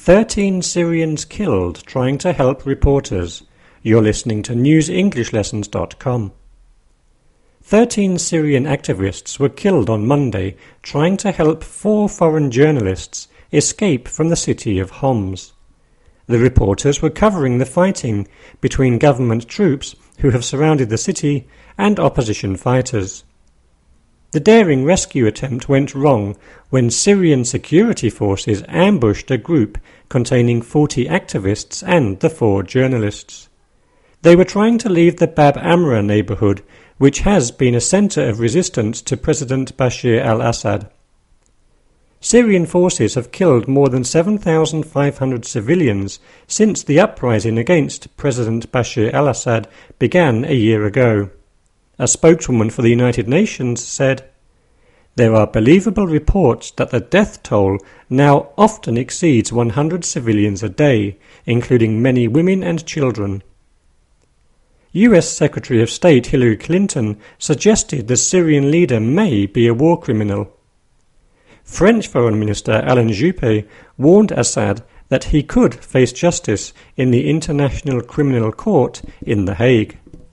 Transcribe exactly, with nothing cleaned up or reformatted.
Thirteen Syrians killed trying to help reporters. You're listening to news english lessons dot com. Thirteen Syrian activists were killed on Monday trying to help four foreign journalists escape from the city of Homs. The reporters were covering the fighting between government troops who have surrounded the city and opposition fighters. The daring rescue attempt went wrong when Syrian security forces ambushed a group containing forty activists and the four journalists. They were trying to leave the Bab Amra neighborhood, which has been a center of resistance to President Bashir al-Assad. Syrian forces have killed more than seven thousand five hundred civilians since the uprising against President Bashir al-Assad began a year ago. A spokeswoman for the United Nations said, "There are believable reports that the death toll now often exceeds one hundred civilians a day, including many women and children." U S Secretary of State Hillary Clinton suggested the Syrian leader may be a war criminal. French Foreign Minister Alain Juppé warned Assad that he could face justice in the International Criminal Court in The Hague.